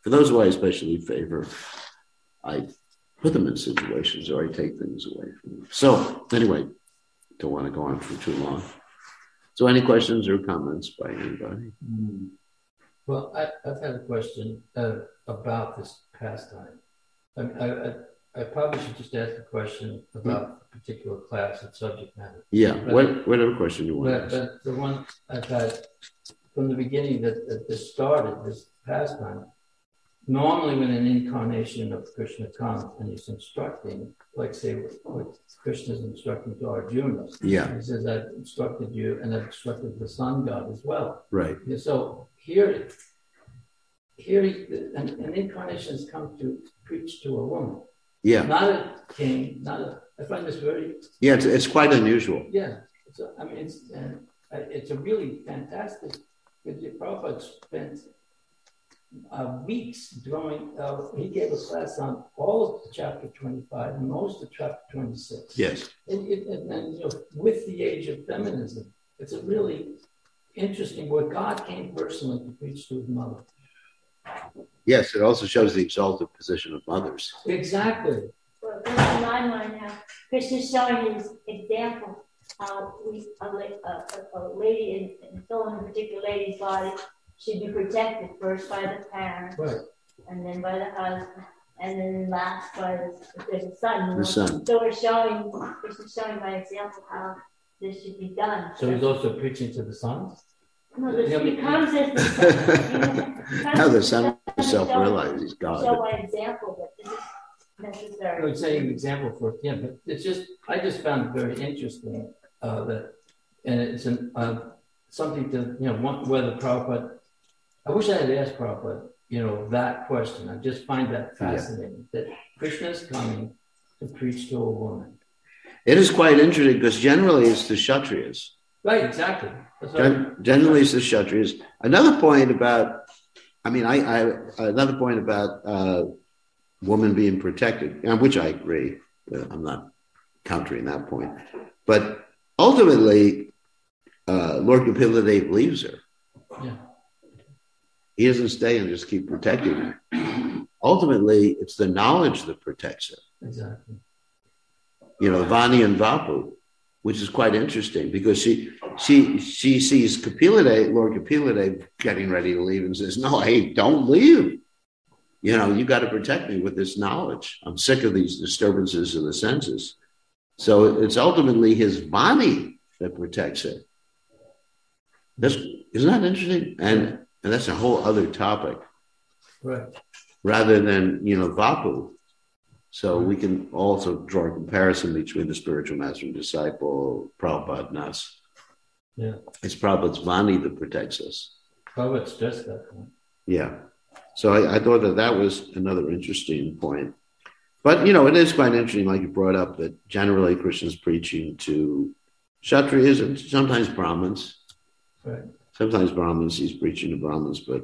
Speaker 1: For those who I especially favor, I put them in situations or I take things away from them. So anyway, don't want to go on for too long. So any questions or comments by anybody?
Speaker 5: Mm. Well, I, I've had a question uh, about this pastime. I, I, I, I probably should just ask a question about mm. a particular class and subject matter.
Speaker 1: Yeah,
Speaker 5: but,
Speaker 1: what, whatever question you want
Speaker 5: but,
Speaker 1: to ask.
Speaker 5: But the one I've had from the beginning that, that this started, this pastime, normally when an incarnation of Krishna comes and he's instructing, like say what Krishna is instructing to Arjuna.
Speaker 1: Yeah.
Speaker 5: He says, I've instructed you and I've instructed the sun god as well.
Speaker 1: Right.
Speaker 5: Yeah, so here, here an, an incarnation has come to preach to a woman.
Speaker 1: Yeah.
Speaker 5: Not a king, not a, I find this very...
Speaker 1: Yeah, it's, it's quite unusual.
Speaker 5: Yeah. It's a, I mean, it's, uh, it's a really fantastic, Prabhupada spent Uh, weeks drawing, uh, he gave a class on all of chapter twenty-five and most of chapter twenty-six.
Speaker 1: Yes.
Speaker 5: And, it, and then, you know, with the age of feminism, it's a really interesting where God came personally to preach to his mother.
Speaker 1: Yes, it also shows the exalted position of mothers.
Speaker 5: Exactly.
Speaker 6: Well, that's in my mind how Krishna's showing his example how we, a, a, a lady in, in filling a particular lady's body should be protected first by the parents,
Speaker 5: right,
Speaker 6: and then by the husband, and then last by the, the son. You know?
Speaker 1: The son.
Speaker 6: So we're showing, we're showing by example how this should be done.
Speaker 5: So he's also preaching to the sons?
Speaker 6: No, this
Speaker 5: Yeah,
Speaker 6: becomes as the son.
Speaker 1: How the son self-realized he's God.
Speaker 6: Show by example that this is necessary.
Speaker 5: I would say an example for him, but it's just, I just found it very interesting uh, that, and it's an, uh, something to, you know, one, whether Prabhupada, I wish I had asked Prabhupada, you know, that question. I just find that fascinating, yeah. That Krishna is coming to preach to a woman.
Speaker 1: It is quite interesting because generally it's the Kshatriyas.
Speaker 5: Right, exactly. That's
Speaker 1: Gen- generally it's the Kshatriyas. Another point about, I mean, I, I another point about uh, women being protected, which I agree. I'm not countering that point. But ultimately, uh, Lord Kapila leaves her.
Speaker 5: Yeah.
Speaker 1: He doesn't stay and just keep protecting her. Ultimately, it's the knowledge that protects her.
Speaker 5: Exactly.
Speaker 1: You know, Vani and Vapu, which is quite interesting because she she she sees Kapila, Lord Kapila getting ready to leave and says, no, hey, don't leave. You know, you got to protect me with this knowledge. I'm sick of these disturbances of the senses. So it's ultimately his Vani that protects her. That's, isn't that interesting? And And that's a whole other topic.
Speaker 5: Right.
Speaker 1: Rather than, you know, Vapu. So we can also draw a comparison between the spiritual master and disciple, Prabhupada and us.
Speaker 5: Yeah.
Speaker 1: It's Prabhupada's Vani that protects us.
Speaker 5: Prabhupada stressed that point.
Speaker 1: Yeah. So I, I thought that that was another interesting point. But, you know, it is quite interesting, like you brought up, that generally Krishna's preaching to Kshatriyas and sometimes Brahmins.
Speaker 5: Right.
Speaker 1: Sometimes Brahmins, he's preaching to Brahmins, but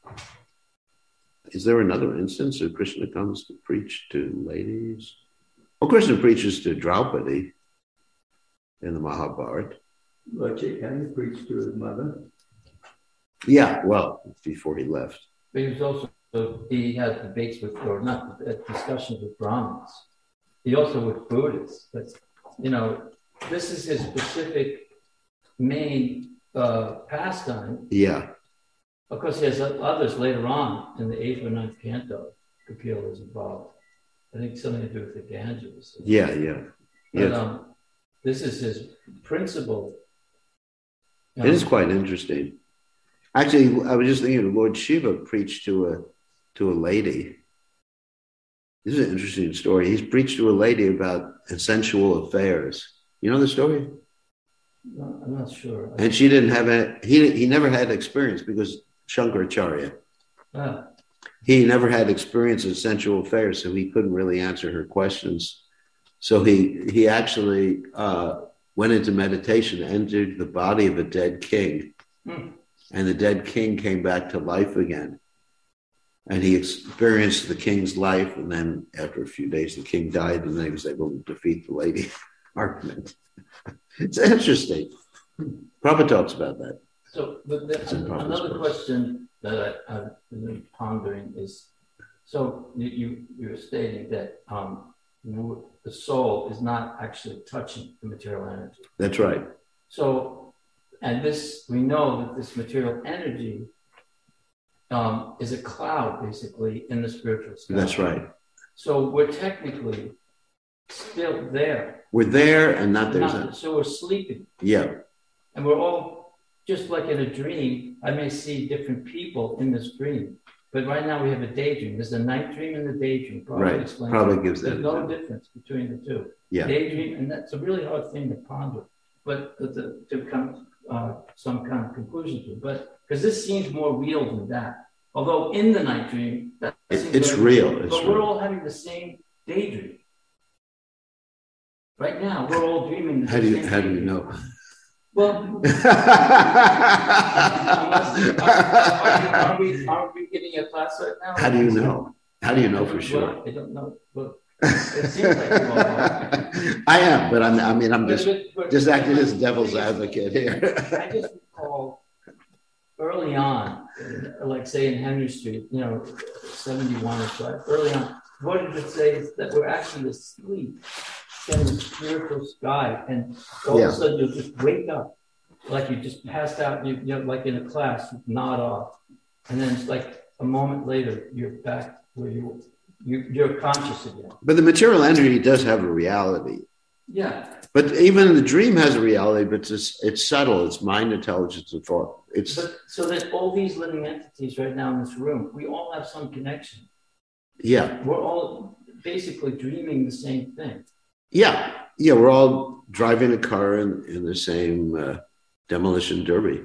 Speaker 1: is there another instance that Krishna comes to preach to ladies? Well, Krishna preaches to Draupadi in the Mahabharata.
Speaker 4: But he can preach to his mother.
Speaker 1: Yeah, well, before he left.
Speaker 5: But he was also, he had debates with, or not, discussions with Brahmins. He also with Buddhists. But, you know, this is his specific main Uh, pastime.
Speaker 1: Yeah.
Speaker 5: Of course, he has others later on in the eighth or ninth canto. Kapila is involved. I think something to do with the Ganges.
Speaker 1: Yeah, yeah.
Speaker 5: But
Speaker 1: yeah.
Speaker 5: um, this is his principle. Um,
Speaker 1: it is quite interesting. Actually, I was just thinking, Lord Shiva preached to a to a lady. This is an interesting story. He's preached to a lady about sensual affairs. You know the story?
Speaker 5: I'm not sure.
Speaker 1: And she didn't have a, he, he never had experience because Shankaracharya.
Speaker 5: Ah.
Speaker 1: He never had experience in sensual affairs, so he couldn't really answer her questions. So he, he actually uh, went into meditation, entered the body of a dead king.
Speaker 5: Hmm.
Speaker 1: And the dead king came back to life again. And he experienced the king's life. And then after a few days, the king died, and then he was able to defeat the lady argument. It's interesting. Prabhupada talks about that.
Speaker 5: So, but the, another question that I, I've been pondering is, so you, you you're stating that um, the soul is not actually touching the material energy.
Speaker 1: That's right.
Speaker 5: So, and this, we know that this material energy um, is a cloud, basically, in the spiritual sky.
Speaker 1: That's right.
Speaker 5: So we're technically still there.
Speaker 1: We're there and not there.
Speaker 5: Not, so we're sleeping.
Speaker 1: Yeah.
Speaker 5: And we're all, just like in a dream, I may see different people in this dream. But right now we have a daydream. There's a night dream and the daydream. Probably
Speaker 1: Right.
Speaker 5: explains
Speaker 1: Probably
Speaker 5: it.
Speaker 1: gives that
Speaker 5: There's no
Speaker 1: example.
Speaker 5: difference between the two.
Speaker 1: Yeah.
Speaker 5: Daydream, and that's a really hard thing to ponder, but to, to, to come uh, some kind of conclusion to. But because this seems more real than that. Although in the night dream, that
Speaker 1: It-
Speaker 5: seems
Speaker 1: it's
Speaker 5: very
Speaker 1: real. It's
Speaker 5: but we're
Speaker 1: real.
Speaker 5: all having the same daydream. Right now, we're all dreaming. The
Speaker 1: How do you,
Speaker 5: same
Speaker 1: how do you
Speaker 5: daydream.
Speaker 1: know?
Speaker 5: Well, unless, are, are, we, are we giving a class right now?
Speaker 1: How do you know? How do you know for
Speaker 5: Well,
Speaker 1: sure?
Speaker 5: I don't know. But it seems like you all are.
Speaker 1: I am, but I'm, I mean, I'm
Speaker 5: But-
Speaker 1: just,
Speaker 5: but- but-
Speaker 1: just acting as devil's advocate here.
Speaker 5: I just recall early on, uh, like say in Henry Street, you know, seventy-one or so, early on, what did it say is that we're actually asleep in the spiritual sky, and all
Speaker 1: Yeah.
Speaker 5: of a sudden you'll just wake up, like you just passed out, you, you know, like in a class, you nod off, and then it's like a moment later, you're back where you, you you're conscious again.
Speaker 1: But the material energy does have a reality.
Speaker 5: Yeah,
Speaker 1: But even the dream has a reality, but it's, it's subtle. It's mind, intelligence, and thought. It's,
Speaker 5: but so that all these living entities right now in this room, we all have some connection.
Speaker 1: yeah.
Speaker 5: We're all basically dreaming the same thing.
Speaker 1: Yeah. Yeah. We're all driving a car in, in the same uh, demolition derby.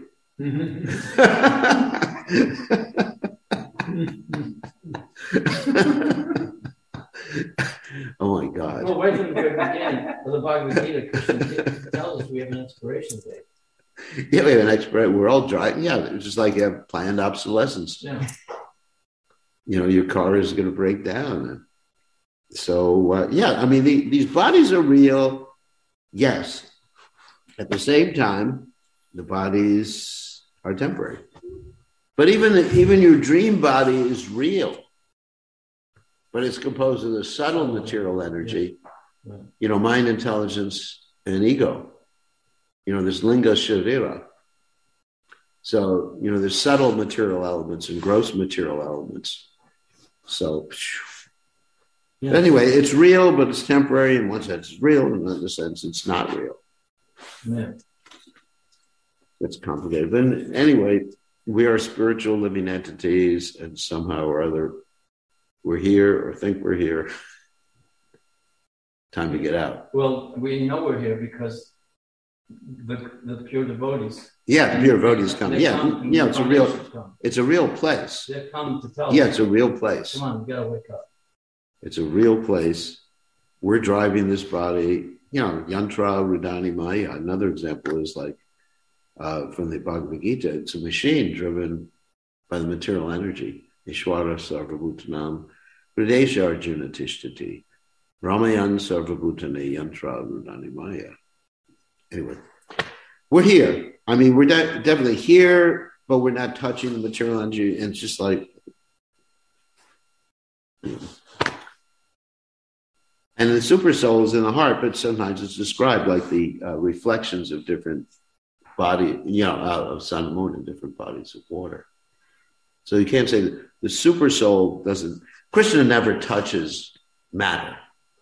Speaker 1: Oh my God.
Speaker 5: Well, right from the very beginning of the Bhagavad Gita, Krishna tells us we have an expiration date.
Speaker 1: Yeah, we have an expert. We're all driving. Yeah, it's just like you have planned obsolescence.
Speaker 5: Yeah.
Speaker 1: You know, your car is going to break down. So, uh, yeah, I mean, the, these bodies are real. Yes. At the same time, the bodies are temporary. But even, even your dream body is real. But it's composed of the subtle material energy,
Speaker 5: Yeah.
Speaker 1: you know, mind, intelligence, and ego. You know, there's linga sharira. So, you know, there's subtle material elements and gross material elements. So,
Speaker 5: Yeah.
Speaker 1: anyway, it's real, but it's temporary. In one sense, it's real. In another sense, it's not real.
Speaker 5: Yeah.
Speaker 1: It's complicated. But anyway, we are spiritual living entities, and somehow or other, we're here or think we're here. Time to get out.
Speaker 5: Well, we know we're here because the the pure devotees.
Speaker 1: Yeah, the pure devotees come.
Speaker 5: They
Speaker 1: Yeah,
Speaker 5: come,
Speaker 1: yeah, it's a real,
Speaker 5: incarnations come.
Speaker 1: it's a real place.
Speaker 5: They come to tell
Speaker 1: Yeah,
Speaker 5: us,
Speaker 1: it's a real place.
Speaker 5: come on, we gotta wake up.
Speaker 1: It's a real place. We're driving this body. You know, yantra rudani maya. Another example is like uh, from the Bhagavad Gita. It's a machine driven by the material energy. Ishwara sarvabhutanam hridesha arjuna tishtati ramayan sarvabhutane yantra rudani maya. Anyway, we're here. I mean, we're de- definitely here, but we're not touching the material energy. And it's just like, you know. And the super soul is in the heart, but sometimes it's described like the uh, reflections of different body, you know, uh, of sun and moon in different bodies of water. So you can't say that the super soul doesn't, Krishna never touches matter.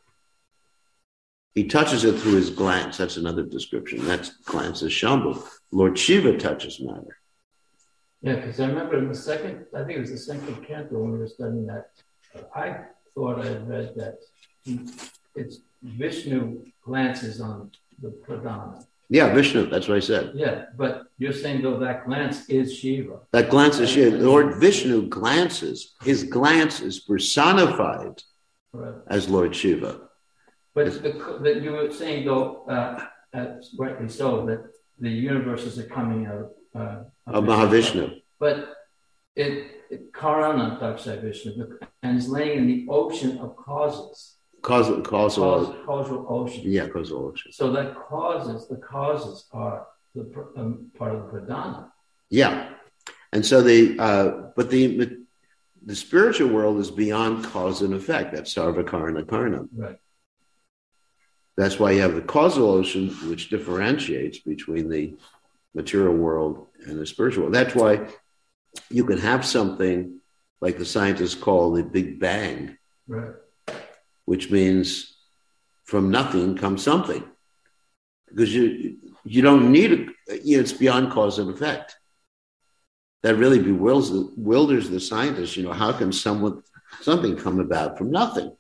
Speaker 1: He touches it through his glance. That's another description. That glance is Shambhu. Lord Shiva touches matter.
Speaker 5: Yeah, because I remember in the second, I think it was the second canto when we were studying that, I thought I had read that it's Vishnu glances on the pradana.
Speaker 1: Yeah, Vishnu, that's what I said.
Speaker 5: Yeah, but you're saying though that glance is Shiva.
Speaker 1: That glance is Shiva. Lord Vishnu glances. His glance is personified
Speaker 5: Right.
Speaker 1: as Lord Shiva.
Speaker 5: But the, that you were saying though, uh, uh, rightly so, that the universes are coming out uh,
Speaker 1: Of Mahavishnu.
Speaker 5: But it, it Karana Daksha Vishnu and is laying in the ocean of causes.
Speaker 1: Causal, causal,
Speaker 5: Causal, causal ocean.
Speaker 1: yeah, causal ocean.
Speaker 5: So that causes, the causes are the um, part of the pradana.
Speaker 1: Yeah. And so the, uh, but the, the spiritual world is beyond cause and effect. That's sarvakarna karna.
Speaker 5: Right.
Speaker 1: That's why you have the causal ocean, which differentiates between the material world and the spiritual world. That's why you can have something like the scientists call the Big Bang,
Speaker 5: Right.
Speaker 1: which means from nothing comes something. Because you you don't need it, you know, it's beyond cause and effect. That really bewilders, bewilders the scientists. You know, how can someone something come about from nothing?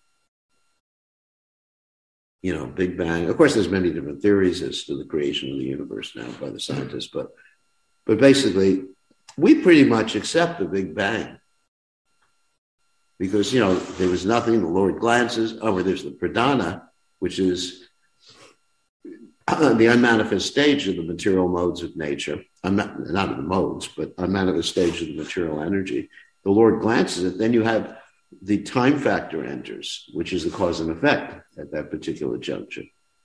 Speaker 1: You know, Big Bang. Of course, there's many different theories as to the creation of the universe now by the scientists, but but basically, we pretty much accept the Big Bang because, you know, there was nothing. The Lord glances over. There's the pradhana, which is the unmanifest stage of the material modes of nature. I'm not not of the modes, but unmanifest stage of the material energy. The Lord glances it. Then you have the time factor enters, which is the cause and effect at that particular juncture.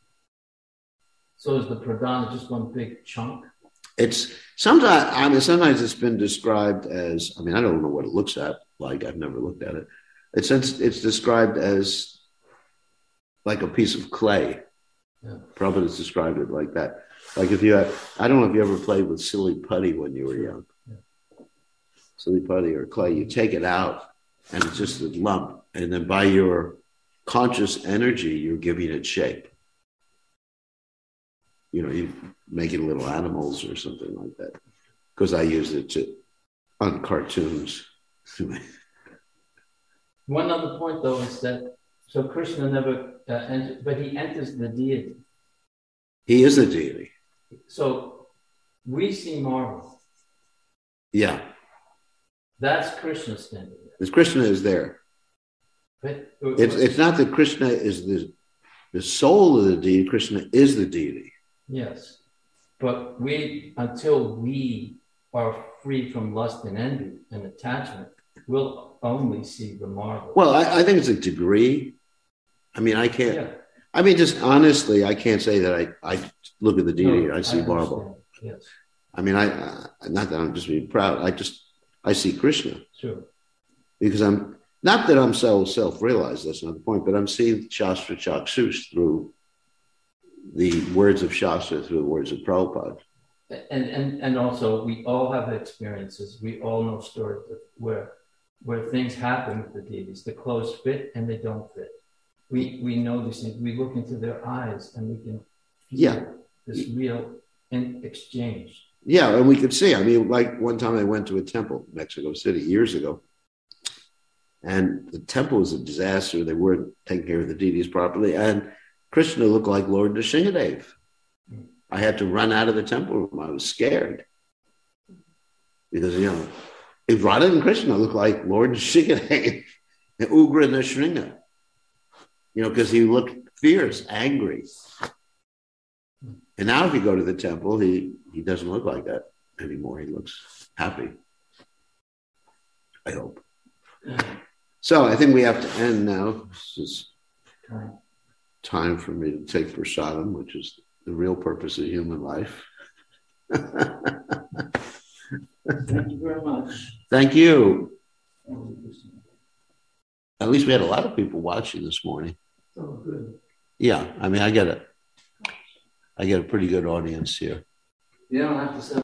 Speaker 5: So is the pradhana just one big chunk?
Speaker 1: It's sometimes, I mean, sometimes it's been described as, I mean, I don't know what it looks at, like I've never looked at it. It's, it's described as like a piece of clay.
Speaker 5: Yeah.
Speaker 1: Prabhupada has described it like that. Like if you have, I don't know if you ever played with silly putty when you were young.
Speaker 5: Yeah.
Speaker 1: Silly putty or clay, you take it out and it's just a lump. And then by your conscious energy, you're giving it shape. You know, you make it little animals or something like that. Because I used it to on cartoons.
Speaker 5: One other point, though, is that so Krishna never uh, enters, but he enters the deity.
Speaker 1: He is a deity.
Speaker 5: So we see Marvel.
Speaker 1: Yeah.
Speaker 5: That's Krishna standing there.
Speaker 1: Because Krishna is there.
Speaker 5: But,
Speaker 1: It's it's not that Krishna is the the soul of the deity. Krishna is the deity.
Speaker 5: Yes, but we until we are free from lust and envy and attachment, we'll only see the marvel.
Speaker 1: Well, I, I think it's a degree. I mean, I can't.
Speaker 5: Yeah.
Speaker 1: I mean, just honestly, I can't say that I, I look at the deity
Speaker 5: No,
Speaker 1: and I see
Speaker 5: I
Speaker 1: marble.
Speaker 5: understand. Yes,
Speaker 1: I mean, I uh, not that I'm just being proud. I just I see Krishna
Speaker 5: sure.
Speaker 1: because I'm not that I'm so self-realized. That's not the point. But I'm seeing Shastra Chakshus through the words of Shastra, through the words of Prabhupada.
Speaker 5: And and and also, we all have experiences. We all know stories of where where things happen with the deities. The clothes fit and they don't fit. We we know these things. We look into their eyes and we can feel
Speaker 1: Yeah.
Speaker 5: this real in exchange.
Speaker 1: Yeah, and we could see. I mean, like one time I went to a temple in Mexico City years ago, and the temple was a disaster. They weren't taking care of the deities properly, and Krishna looked like Lord Nrsingadev. I had to run out of the temple room. I was scared because, you know, if Radha and Krishna looked like Lord Nrsingadev and Ugra Nrsinga, you know, because he looked fierce, angry. And now if you go to the temple, he, he doesn't look like that anymore. He looks happy. I hope. So I think we have to end now. This is time for me to take prasadam, which is the real purpose of human life.
Speaker 5: Thank you very much.
Speaker 1: Thank you. At least we had a lot of people watching this morning.
Speaker 5: Oh, good.
Speaker 1: Yeah, I mean, I get it. I get a pretty good audience here.
Speaker 5: You don't have to say